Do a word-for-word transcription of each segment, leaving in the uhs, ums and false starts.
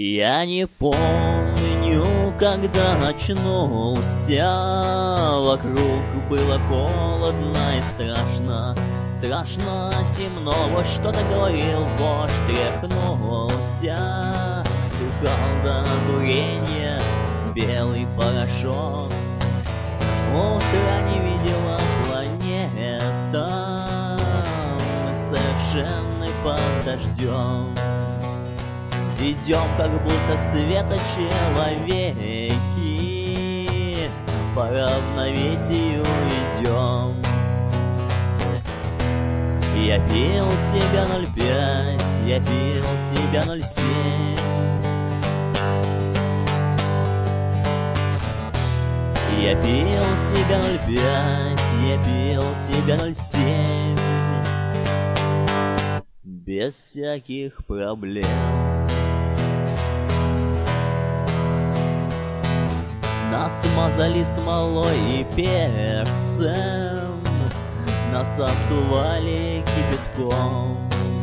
Я не помню, когда очнулся. Вокруг было холодно и страшно. Страшно, темно, вот что-то говорил вождь, тряхнулся. Дыхал до дурения белый порошок. Утра не виделась планета, мы совершенны под дождем. Идем, как будто света человеки, по равновесию идем. Я пил тебя ноль пять, я пил тебя ноль семь. Я пил тебя ноль пять, я пил тебя ноль семь. Без всяких проблем. Нас смазали смолой и перцем, нас обдували кипятком.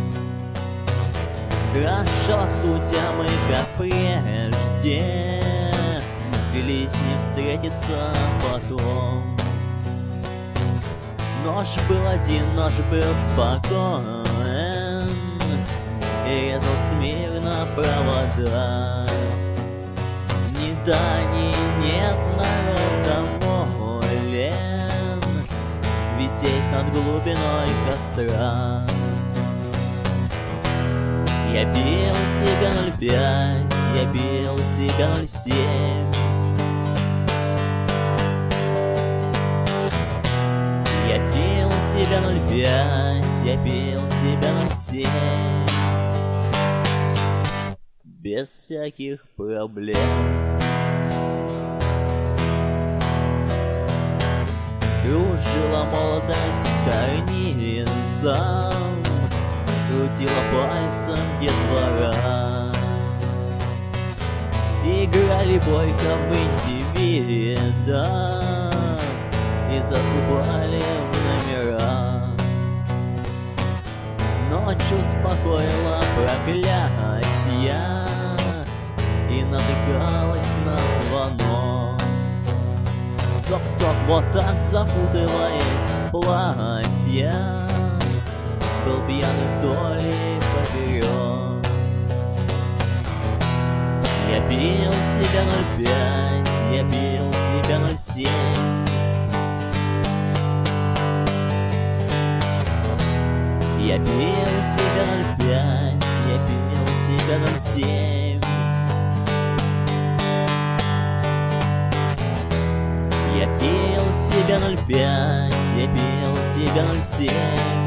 Хорошо, хотя мы, как прежде, клялись не встретиться потом. Нож был один, нож был спокоен и резал смирно провода. Ни да, ни нет, народ доволен висеть над глубиной костра. Я пил тебя ноль пять, я пил тебя ноль семь. Я пил тебя ноль пять, я пил тебя ноль семь. Без всяких проблем. Кружила молодость с карнизом, крутила пальцем детвора. Играли бойко в индивида и засыпали в номера. Ночь успокоила проклятия и натыкалась на звонок. Цок-цок, вот так запутываясь в платье, был пьяный вдоль и поперек. Я пил тебя ноль пять, я пил тебя ноль семь. Я пил тебя ноль пять, я пил тебя ноль семь. Я пил тебя ноль пять, я пил тебя ноль семь.